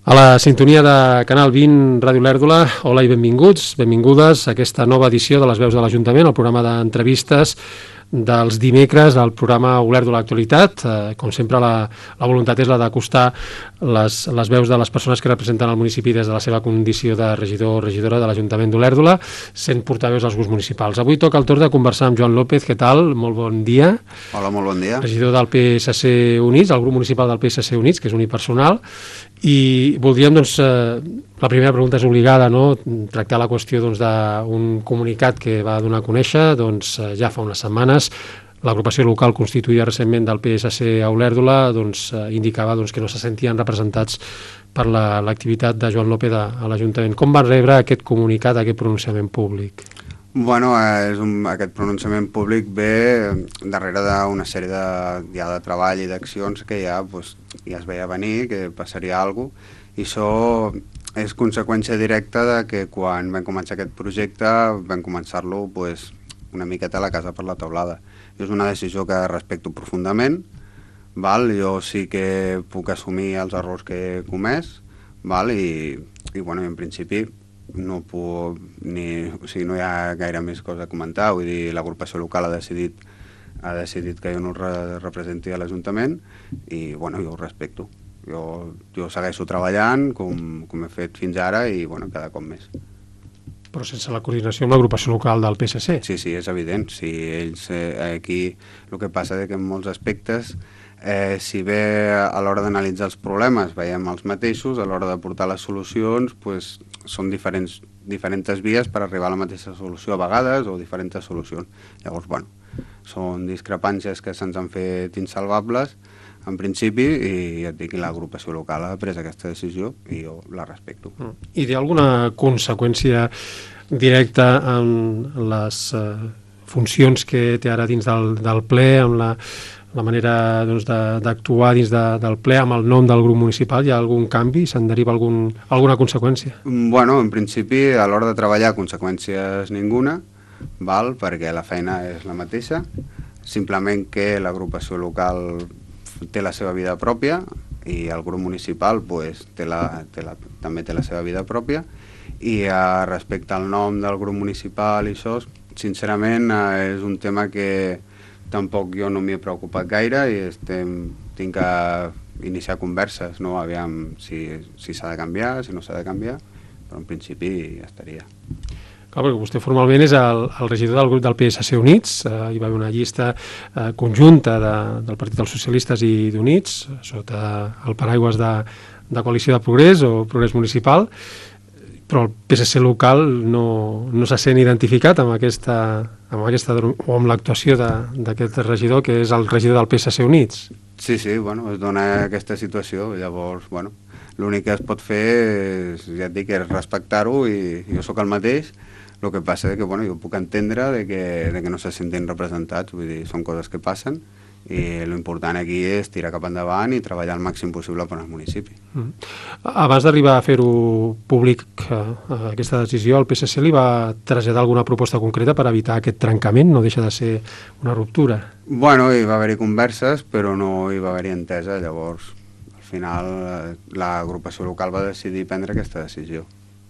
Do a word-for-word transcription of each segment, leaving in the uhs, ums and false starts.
A la sintonia de Canal vint, Ràdio Olèrdola, hola i benvinguts, benvingudes a aquesta nova edició de les veus de l'Ajuntament, el programa d'entrevistes dels dimecres al programa Olèrdola Actualitat. Eh, com sempre, la, la voluntat és la d'acostar les, les veus de les persones que representen el municipi des de la seva condició de regidor o regidora de l'Ajuntament d'Olèrdola, sent portaveus als grups municipals. Avui toca el torn de conversar amb Joan López. Què tal? Molt bon dia. Hola, molt bon dia. Regidor del P S C Units, el grup municipal del P S C Units, que és unipersonal. I voldríem, doncs, eh, la primera pregunta és obligada, no?, tractar la qüestió doncs, d'un comunicat que va donar a conèixer doncs, ja fa unes setmanes. L'agrupació local constituïda recentment del P S C a Olèrdola doncs, indicava doncs, que no se sentien representats per l'activitat la, de Joan López a, a l'Ajuntament. Com van rebre aquest comunicat, aquest pronunciament públic? Bueno, és un, aquest pronunciament públic ve darrere d'una sèrie de, ja de treball i d'accions que ja, pues, ja es veia venir, que passaria alguna cosa, i això és conseqüència directa de que quan vam començar aquest projecte vam començar-lo pues, una miqueta a la casa per la teulada. I és una decisió que respecto profundament, val? Jo sí que puc assumir els errors que he comès, val? I, i bueno, en principi no puc ni, o sigui, no hi ha gaire més cosa a comentar. Vull dir, l'agrupació local ha decidit, ha decidit que jo no re, representi a l'Ajuntament i bueno, jo ho respecto. Jo, jo segueixo treballant com, com he fet fins ara i bueno, cada cop més. Però sense la coordinació amb l'agrupació local del P S C? Sí, sí, és evident. Sí, ells, eh, aquí el que passa és que en molts aspectes, eh, si bé a l'hora d'analitzar els problemes veiem els mateixos, a l'hora de portar les solucions pues, són diferents, diferents vies per arribar a la mateixa solució a vegades o diferents solucions. Llavors, bueno, són discrepàncies que se'ns han fet insalvables en principi i ja et dic que l'agrupació local ha pres aquesta decisió i jo la respecto. I té alguna conseqüència directa en les eh, funcions que té ara dins del, del ple, amb la, la manera doncs, d'actuar dins de, del ple, amb el nom del grup municipal? Hi ha algun canvi? Se'n deriva algun, alguna conseqüència? Bueno, en principi, a l'hora de treballar, conseqüències ninguna, val? Perquè la feina és la mateixa, simplement que l'agrupació local té la seva vida pròpia i el grup municipal pues, té la, té la, també té la seva vida pròpia i eh, respecte al nom del grup municipal i això, sincerament eh, és un tema que tampoc jo no m'hi he preocupat gaire i estem, tinc que iniciar converses, no? Aviam si si s'ha de canviar, si no s'ha de canviar, però en principi ja estaria. Clar, perquè vostè formalment és el, el regidor del grup del P S C Units, eh, hi va haver una llista eh, conjunta de, del Partit dels Socialistes i d'Units, sota el paraigües de, de Coalició de Progrés o Progrés Municipal, però el P S C local no, no se sent identificat amb aquesta, amb aquesta o amb l'actuació d'aquest regidor, que és el regidor del P S C Units. Sí, sí, bueno, es dona aquesta situació, llavors, bueno, l'únic que es pot fer és, ja et dic, és respectar-ho i jo sóc el mateix. El que passa és que bueno, jo puc entendre de que, de que no se sentin representats, vull dir, són coses que passen i l'important aquí és tirar cap endavant i treballar el màxim possible per al municipi. Mm. Abans d'arribar a fer-ho públic, eh, aquesta decisió, el P S C li va traslladar alguna proposta concreta per evitar aquest trencament? No deixa de ser una ruptura. Bueno, hi va haver-hi converses, però no hi va haver-hi entesa, llavors al final l'agrupació local va decidir prendre aquesta decisió.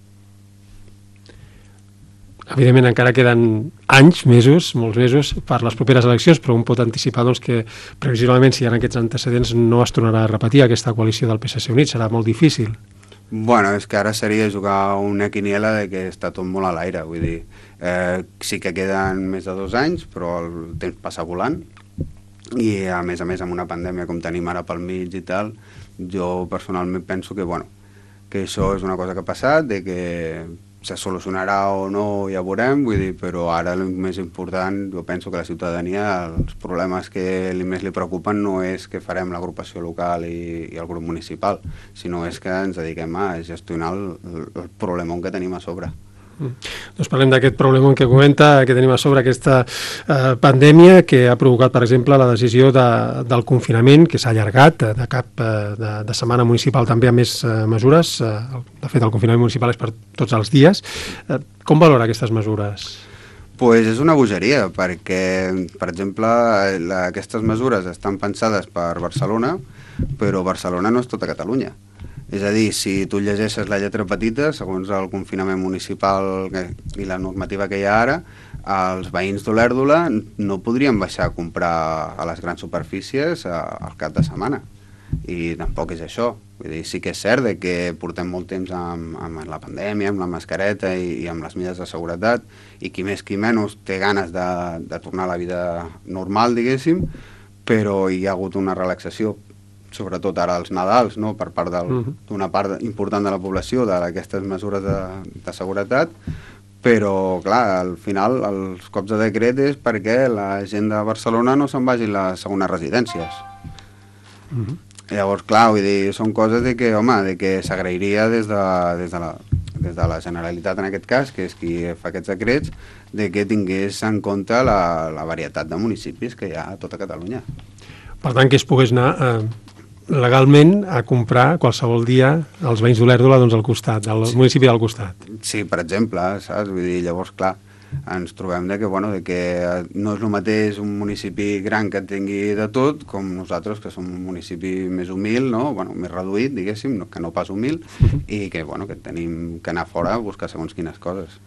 Evidentment encara queden anys, mesos, molts mesos, per les properes eleccions, però un pot anticipar doncs, que previsiblement, si hi ha aquests antecedents, no es tornarà a repetir aquesta coalició del P S C Units, serà molt difícil. Bueno, és que ara seria jugar una quiniela de que està tot molt a l'aire, vull dir, eh, sí que queden més de dos anys, però el temps passa volant, i a més a més amb una pandèmia com tenim ara pel mig i tal, jo personalment penso que, bueno, que això és una cosa que ha passat, de que se solucionarà o no ja veurem, vull dir, però ara el més important, jo penso que la ciutadania, els problemes que més li preocupen no és que farem l'agrupació local i, i el grup municipal, sinó és que ens dediquem a gestionar el, el problemon que tenim a sobre. Mm. Doncs parlem d'aquest problema que comenta, que tenim a sobre aquesta eh, pandèmia que ha provocat, per exemple, la decisió de, del confinament, que s'ha allargat de cap eh, de, de setmana municipal també amb més eh, mesures. Eh, de fet, el confinament municipal és per tots els dies. Eh, com valora aquestes mesures? Pues és una bogeria, perquè, per exemple, la, aquestes mesures estan pensades per Barcelona, però Barcelona no és tota Catalunya. És a dir, si tu llegeixes la lletra petita, segons el confinament municipal i la normativa que hi ha ara, els veïns d'Olèrdola no podrien baixar a comprar a les grans superfícies al cap de setmana. I tampoc és això. Vull dir, sí que és cert que portem molt temps amb, amb la pandèmia, amb la mascareta i, i amb les mesures de seguretat, i qui més qui menys té ganes de, de tornar a la vida normal, diguéssim, però hi ha hagut una relaxació, sobretot ara als Nadals, no? Per part d'una part important de la població d'aquestes mesures de, de seguretat, però clar, al final els cops de decret és perquè la gent de Barcelona no se'n vagi a les segones residències. Uh-huh. Llavors, clar, vull dir, són coses de que, home, de que s'agrairia des de, des, de la, des de la Generalitat, en aquest cas, que és qui fa aquests decrets, de que tingués en compte la, la varietat de municipis que hi ha a tota Catalunya. Per tant, que es pogués anar eh, legalment a comprar qualsevol dia els veïns d'Olèrdola, doncs, al costat, del sí. municipi del costat. Sí, per exemple, saps? Vull dir, llavors, clar, ens trobem de que, bueno, de que no és el mateix un municipi gran que tingui de tot com nosaltres, que som un municipi més humil, no? Bueno, més reduït, diguéssim, no, que no pas humil, uh-huh. i que, bueno, que tenim que anar fora a buscar segons quines coses.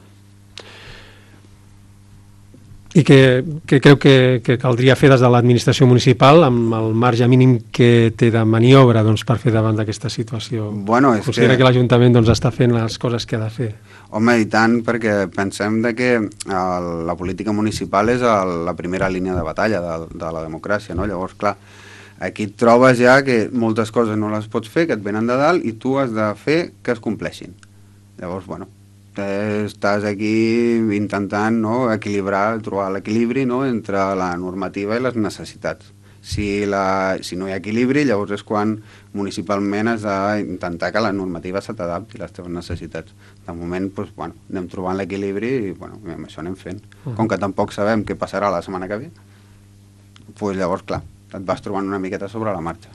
I què, què creu que, que caldria fer des de l'administració municipal amb el marge mínim que té de maniobra, doncs, per fer davant d'aquesta situació? Bueno, és Considera que, que l'Ajuntament, doncs, està fent les coses que ha de fer? Home, i tant, perquè pensem de que el, la política municipal és el, la primera línia de batalla de, de la democràcia, no? Llavors, clar, aquí et trobes ja que moltes coses no les pots fer, que et venen de dalt, i tu has de fer que es compleixin. Llavors, bueno, estàs aquí intentant, no, equilibrar, trobar l'equilibri, no, entre la normativa i les necessitats. Si, la, si no hi ha equilibri, llavors és quan municipalment has d'intentar que la normativa se t'adapti a les teves necessitats. De moment, doncs, bueno, anem trobant l'equilibri i bueno, amb això anem fent. Uh-huh. Com que tampoc sabem què passarà la setmana que ve, doncs llavors, clar, et vas trobant una miqueta sobre la marxa.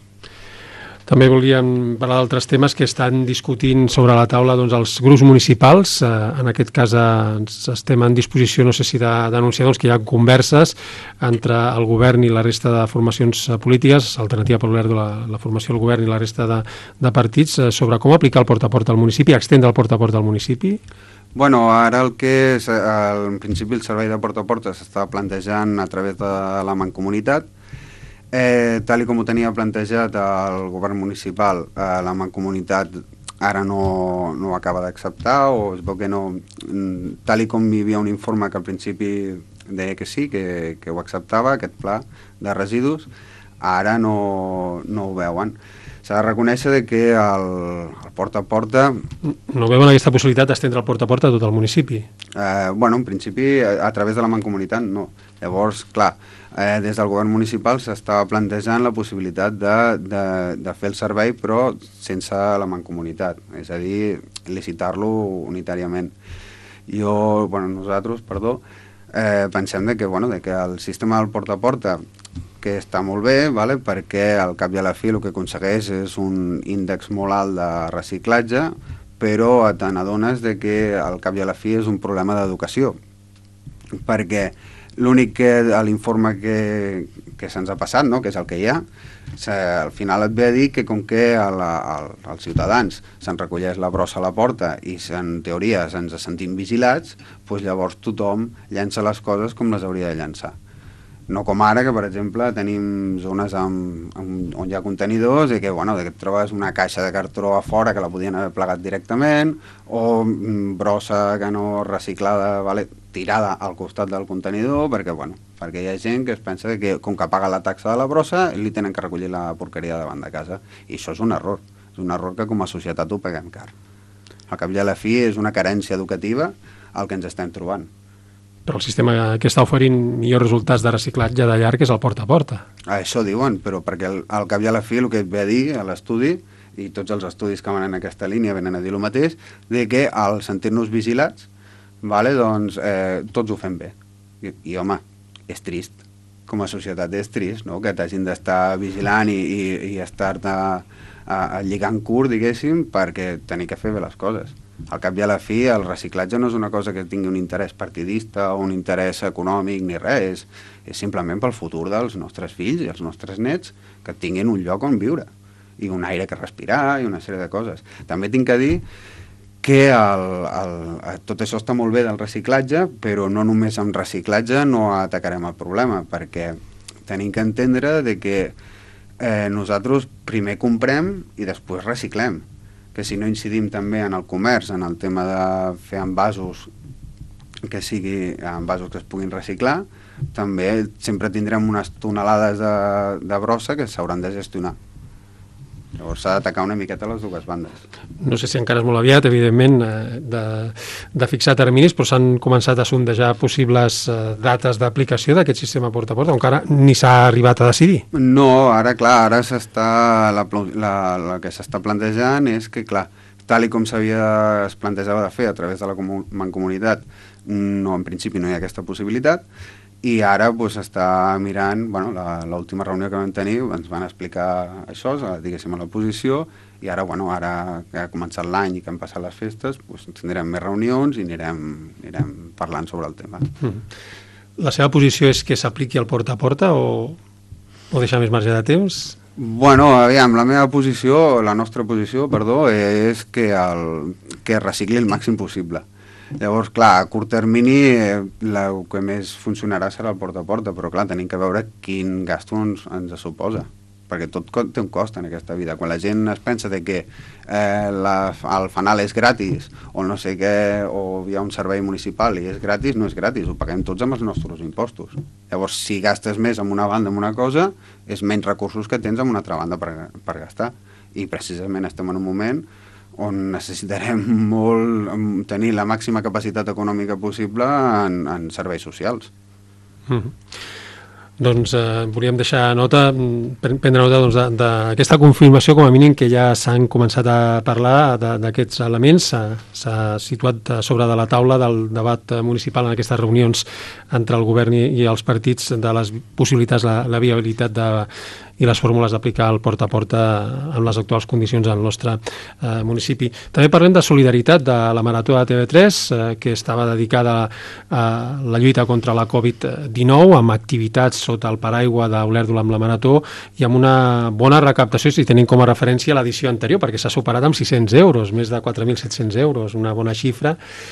També volíem parlar d'altres temes que estan discutint sobre la taula, doncs, els grups municipals. Eh, en aquest cas eh, estem en disposició, no sé si de denunciar, doncs, que hi ha converses entre el govern i la resta de formacions polítiques, Alternativa per l'Olèrdola, la, la formació del govern i la resta de, de partits, eh, sobre com aplicar el porta a porta al municipi, extendre el porta a porta al municipi. Bueno, ara el que és, en principi el servei de porta a porta s'està plantejant a través de la Mancomunitat. Eh, tal i com ho tenia plantejat el govern municipal, eh, la Mancomunitat ara no, no ho acaba d'acceptar, o es veu que no, tal i com hi havia un informe que al principi deia que sí, que, que ho acceptava, aquest pla de residus, ara no, no ho veuen. S'ha de reconèixer de que el, el porta a porta... No veuen aquesta possibilitat d'estendre el porta a porta a tot el municipi? Eh, bueno, en principi, a, a través de la Mancomunitat, no. Llavors, clar, eh, des del govern municipal s'estava plantejant la possibilitat de, de, de fer el servei, però sense la Mancomunitat, és a dir, licitar-lo unitàriament. Jo, bueno, nosaltres, perdó, eh, pensem de que, bueno, de que el sistema del porta a porta, que està molt bé, vale? Perquè al cap i a la fi el que aconsegueix és un índex molt alt de reciclatge, però te n'adones de que al cap i a la fi és un problema d'educació, perquè l'únic que a l'informe que, que se'ns ha passat, no? Que és el que hi ha, al final et ve a dir que com que a la, a, als ciutadans se'n recolleix la brossa a la porta i en teoria ens sentim vigilats, doncs llavors tothom llença les coses com les hauria de llançar. No com ara, que per exemple tenim zones amb, amb, on hi ha contenidors i que, bueno, que et trobes una caixa de cartró a fora que la podien haver plegat directament, o mm, brossa que no reciclada, vale, tirada al costat del contenidor, perquè, bueno, perquè hi ha gent que es pensa que com que paga la taxa de la brossa li tenen que recollir la porqueria davant de casa, i això és un error, és un error que com a societat ho paguem car. Al cap i a la fi és una carència educativa el que ens estem trobant. Però el sistema que està oferint millors resultats de reciclatge de llarg és el porta a porta. Ah, això diuen, però perquè al, al cap i a la fi el que et ve a dir a l'estudi, i tots els estudis que van en aquesta línia venen a dir el mateix, de que al sentir-nos vigilats, vale, doncs eh, tots ho fem bé. I, i home, és trist. Com a societat és trist, no? Que t'hagin d'estar vigilant i, i, i estar-te a, a lligant curt, diguéssim, perquè tenir que fer bé les coses. Al cap i a la fi, el reciclatge no és una cosa que tingui un interès partidista o un interès econòmic ni res, és, és simplement pel futur dels nostres fills i els nostres nets, que tinguin un lloc on viure. i un aire que respirar i una sèrie de coses. També tinc que dir que el, el, tot això està molt bé del reciclatge, però no només amb reciclatge no atacarem el problema, perquè tenim que entendre de que eh, nosaltres primer comprem i després reciclem, que si no incidim també en el comerç, en el tema de fer envasos que sigui envasos que es puguin reciclar, també sempre tindrem unes tonelades de, de brossa que s'hauran de gestionar. Llavors s'ha d'atacar una miqueta a les dues bandes. No sé si encara és molt aviat, evidentment, de, de fixar terminis, però s'han començat a sondejar possibles dates d'aplicació d'aquest sistema porta a porta, encara ni s'ha arribat a decidir. No, ara, clar, ara s'està, la, la, la que s'està plantejant és que, clar, tal i com s'havia, es plantejava de fer a través de la Mancomunitat, no, en principi no hi ha aquesta possibilitat, i ara pues, està mirant, bueno, l'última reunió que vam tenir ens van explicar això, diguéssim, a l'oposició, i ara, bueno, ara que ha començat l'any i que han passat les festes, pues, tindrem més reunions i anirem, anirem parlant sobre el tema. Mm. La seva posició és que s'apliqui el porta a porta o, o deixar més marge de temps? Bueno, aviam, la meva posició, la nostra posició, perdó, és que, el, que recicli el màxim possible. Llavors, clar, a curt termini eh, el que més funcionarà serà el porta a porta, però clar, tenim que veure quin gasto ens, ens suposa, perquè tot té un cost en aquesta vida. Quan la gent es pensa de que eh, la, el fanal és gratis o no sé què, o hi ha un servei municipal i és gratis, no és gratis, ho paguem tots amb els nostres impostos. Llavors, si gastes més en una banda en una cosa, és menys recursos que tens en una altra banda per, per gastar. I precisament estem en un moment on necessitarem molt tenir la màxima capacitat econòmica possible en, en serveis socials. Mm-hmm. Doncs eh, volíem deixar nota, prendre nota doncs, d'aquesta confirmació, com a mínim, que ja s'han començat a parlar d'aquests elements. S'ha situat sobre de la taula del debat municipal en aquestes reunions entre el govern i, i els partits de les possibilitats, la, la viabilitat de, i les fórmules d'aplicar el porta a porta en les actuals condicions al nostre eh, municipi. També parlem de solidaritat de la Marató de T V tres, eh, que estava dedicada a la lluita contra la covid dinou, amb activitats sota el paraigua d'Olèrdola amb la Marató i amb una bona recaptació, si tenim com a referència l'edició anterior, perquè s'ha superat amb sis-cents euros, més de quatre mil set-cents euros, una bona xifra,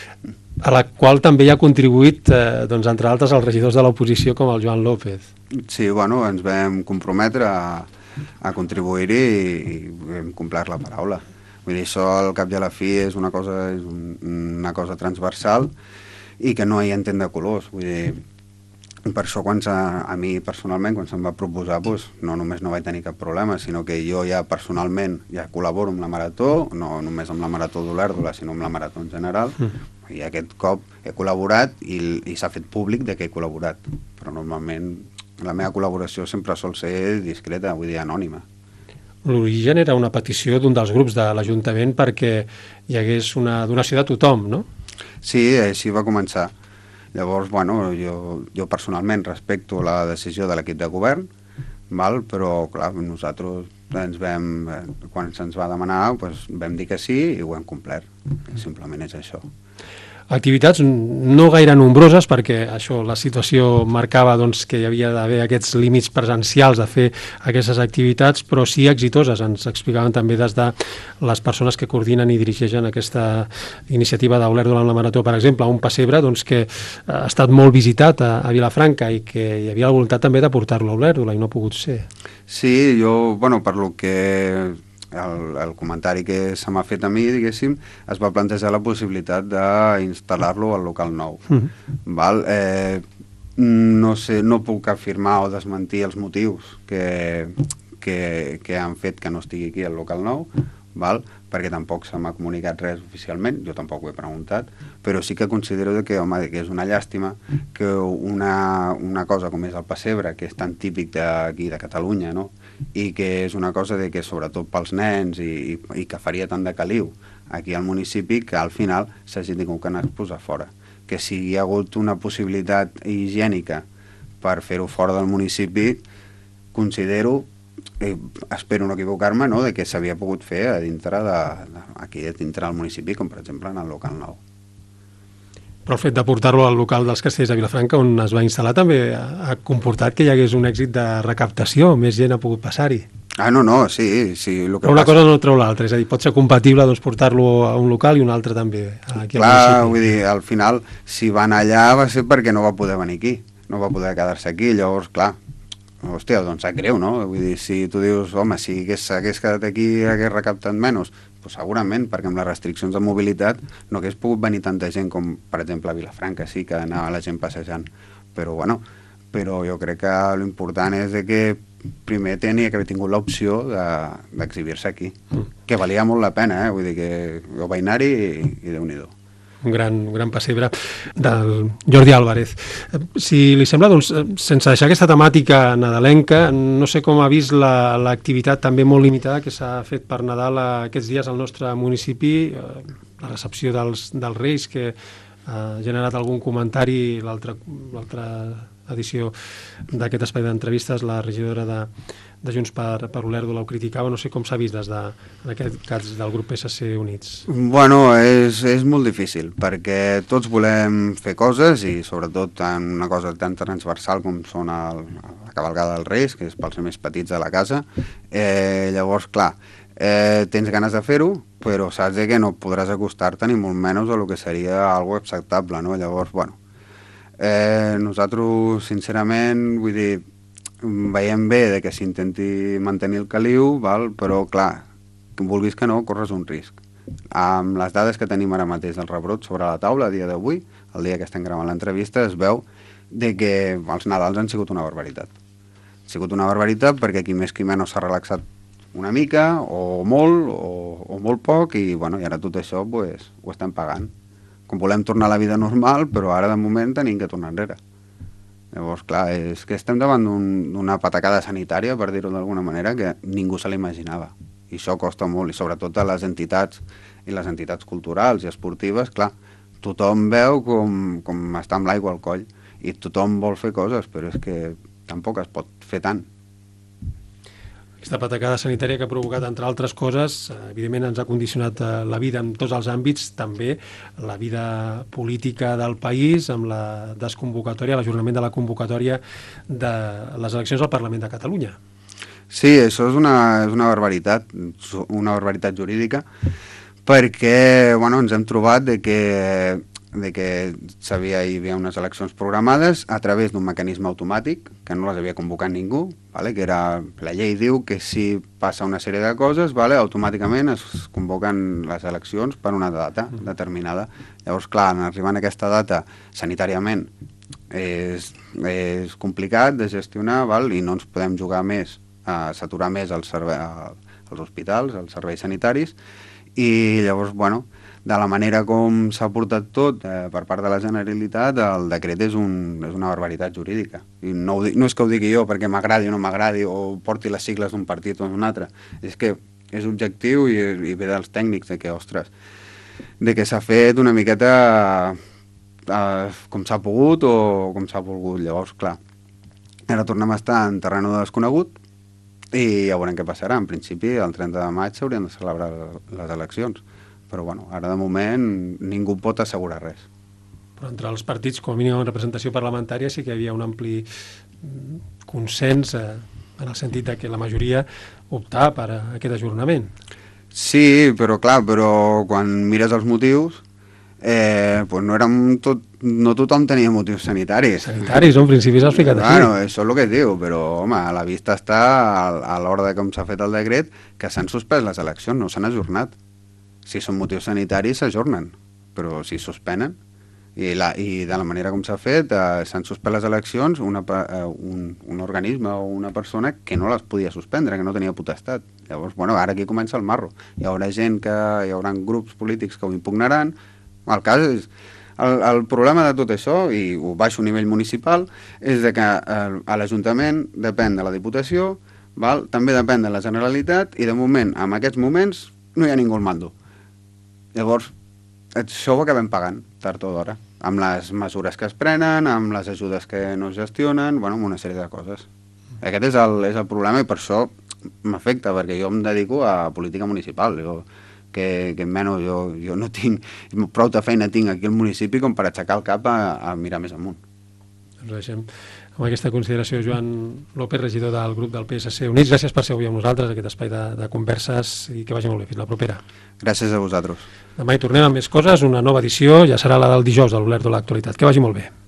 a la qual també hi ha contribuït, eh, doncs, entre altres, els regidors de l'oposició com el Joan López. Sí, bueno, ens vam comprometre a, a contribuir-hi i, i hem complert la paraula. Vull dir, això al cap i a la fi és una cosa, és un, una cosa transversal i que no hi entén de colors. Vull dir, per això quan a, a mi personalment, quan se'm va proposar, doncs, no només no vaig tenir cap problema, sinó que jo ja personalment ja col·laboro amb la Marató, no només amb la Marató d'Olèrdola, sinó amb la Marató en general, mm. i aquest cop he col·laborat i, i s'ha fet públic de que he col·laborat, però normalment la meva col·laboració sempre sol ser discreta, vull dir, anònima. L'origen era una petició d'un dels grups de l'Ajuntament perquè hi hagués una donació de tothom, no? Sí, així va començar. Llavors, bueno, jo, jo personalment respecto la decisió de l'equip de govern, val? Però, clar, nosaltres ens vam, quan se'ns va demanar, doncs, vam dir que sí i ho hem complert. Simplement és això. Activitats no gaire nombroses, perquè això, la situació marcava doncs, que hi havia d'haver aquests límits presencials de fer aquestes activitats, però sí exitoses. Ens explicaven també des de les persones que coordinen i dirigeixen aquesta iniciativa d'Olèrdola en la Marató, per exemple, un pessebre doncs, que ha estat molt visitat a, a Vilafranca i que hi havia la voluntat també de portar-lo a Olèrdola i no ha pogut ser. Sí, jo, bueno, per lo que El, el comentari que se m'ha fet a mi, diguéssim, es va plantejar la possibilitat d'instal·lar-lo al local nou. Mm-hmm. Val? Eh, no sé, no puc afirmar o desmentir els motius que, que, que han fet que no estigui aquí al local nou, val? Perquè tampoc se m'ha comunicat res oficialment, jo tampoc ho he preguntat, però sí que considero que, home, que és una llàstima que una, una cosa com és el pessebre, que és tan típic d'aquí de Catalunya, no? I que és una cosa de que sobretot pels nens i, i, i que faria tant de caliu aquí al municipi, que al final s'hagi tingut que anar a posar fora. Que si hi ha hagut una possibilitat higiènica per fer-ho fora del municipi, considero, eh, espero no equivocar-me, no?, de que s'havia pogut fer a dintre de, de, aquí a dintre del municipi, com per exemple en el local nou. Però el fet de portar-lo al local dels Castells de Vilafranca, on es va instal·lar, també ha comportat que hi hagués un èxit de recaptació, més gent ha pogut passar-hi. Ah, no, no, sí, sí. El que Però una passa... cosa no treu l'altra, és a dir, pot ser compatible doncs, portar-lo a un local i un altre també aquí al Clar, municipi. vull dir, al final, si va anar allà va ser perquè no va poder venir aquí, no va poder quedar-se aquí, llavors, clar, hòstia, doncs sap greu, no? Vull dir, si tu dius, home, si hagués, hagués quedat aquí hagués recaptat menys, doncs segurament, perquè amb les restriccions de mobilitat no hagués pogut venir tanta gent com, per exemple, a Vilafranca, sí que anava la gent passejant, però bueno, però jo crec que l'important és de que primer tenia que haver tingut l'opció d'exhibir-se aquí, mm. que valia molt la pena, eh? Vull dir que jo vaig anar-hi i, i Déu-n'hi-do. Un gran, un gran pessebre del Jordi Álvarez. Si li sembla, doncs, sense deixar aquesta temàtica nadalenca, no sé com ha vist l'activitat també molt limitada que s'ha fet per Nadal aquests dies al nostre municipi, la recepció dels, dels Reis, que ha generat algun comentari, l'altra edició d'aquest espai d'entrevistes, la regidora de, de Junts per, per Olèrdola ho criticava, no sé com s'ha vist des de, en aquest cas del grup P S C Units. Bueno, és, és molt difícil, perquè tots volem fer coses i sobretot en una cosa tan transversal com són el, la cavalgada dels Reis, que és pels més petits de la casa, eh, llavors, clar, eh, tens ganes de fer-ho, però saps que no podràs acostar-te ni molt menys a lo que seria algo acceptable, no? Llavors, bueno, Eh, nosaltres, sincerament, vull dir, veiem bé de que s'intenti mantenir el caliu, val? Però, clar, que vulguis que no, corres un risc. Amb les dades que tenim ara mateix del rebrot sobre la taula, a dia d'avui, el dia que estem gravant l'entrevista, es veu de que els Nadals han sigut una barbaritat. Ha sigut una barbaritat perquè qui més qui menys s'ha relaxat una mica, o molt, o, o molt poc, i, bueno, i ara tot això pues, ho estem pagant. Com volem tornar a la vida normal, però ara de moment tenim que tornar enrere. Llavors, clar, és que estem davant d'una un, patacada sanitària, per dir-ho d'alguna manera, que ningú se l'imaginava. I això costa molt, i sobretot a les entitats i les entitats culturals i esportives, clar, tothom veu com, com està amb l'aigua al coll, i tothom vol fer coses, però és que tampoc es pot fer tant. Aquesta patacada sanitària que ha provocat, entre altres coses, evidentment ens ha condicionat la vida en tots els àmbits, també la vida política del país, amb la desconvocatòria, l'ajornament de la convocatòria de les eleccions al Parlament de Catalunya. Sí, això és una, és una barbaritat, una barbaritat jurídica, perquè bueno, ens hem trobat de que de que sabia, hi havia unes eleccions programades a través d'un mecanisme automàtic, que no les havia convocat ningú, vale? Que era, la llei diu que si passa una sèrie de coses, vale? Automàticament es convoquen les eleccions per una data determinada. Llavors, clar, en arribant a aquesta data, sanitàriament, és, és complicat de gestionar, val? I no ens podem jugar més, a saturar més els, serve els hospitals, els serveis sanitaris, i llavors, bueno, de la manera com s'ha portat tot eh, per part de la Generalitat, el decret és, un, és una barbaritat jurídica. I no, ho dic, no és que ho digui jo perquè m'agradi o no m'agradi o porti les sigles d'un partit o d'un altre, és que és objectiu i, i ve dels tècnics de que, ostres, de que s'ha fet una miqueta eh, com s'ha pogut o com s'ha volgut. Llavors, clar, ara tornem a estar en terreny desconegut i ja veurem què passarà. En principi, el trenta de maig s'haurien de celebrar les eleccions. Però bueno, ara de moment ningú pot assegurar res. Però entre els partits, com a mínim en representació parlamentària, sí que hi havia un ampli consens eh, en el sentit de que la majoria optava per aquest ajornament. Sí, però clar, però quan mires els motius, eh, pues no, érem tot, no tothom tenia motius sanitaris. Sanitaris, en principi s'ha explicat així. Bueno, això és el que es diu, però home, a la vista està, a l'hora de com s'ha fet el decret, que s'han suspès les eleccions, no s'han ajornat. Si són motius sanitaris, s'ajornen, però si suspenen, i, la, i de la manera com s'ha fet, eh, s'han suspès les eleccions una, eh, un, un organisme o una persona que no les podia suspendre, que no tenia potestat. Llavors, bueno, ara aquí comença el marro. Hi haurà gent que, hi haurà grups polítics que ho impugnaran. El cas és, el, el problema de tot això, i ho baixo a nivell municipal, és de que eh, a l'Ajuntament depèn de la Diputació, val? També depèn de la Generalitat, i de moment, en aquests moments, no hi ha ningú al mando. Llavors, això ho acabem pagant, tard o d'hora, amb les mesures que es prenen, amb les ajudes que no es gestionen, bueno, amb una sèrie de coses. Aquest és el, és el problema i per això m'afecta, perquè jo em dedico a política municipal, jo, que, que menys jo, jo no tinc, prou de feina tinc aquí al municipi com per aixecar el cap a, a mirar més amunt. Ens deixem Amb aquesta consideració, Joan López, regidor del grup del P S C Units, gràcies per ser avui amb nosaltres, aquest espai de, de converses, i que vagi molt bé. Fins la propera. Gràcies a vosaltres. Demà hi tornem amb més coses, una nova edició, ja serà la del dijous de l'Olerdo de l'Actualitat. Que vagi molt bé.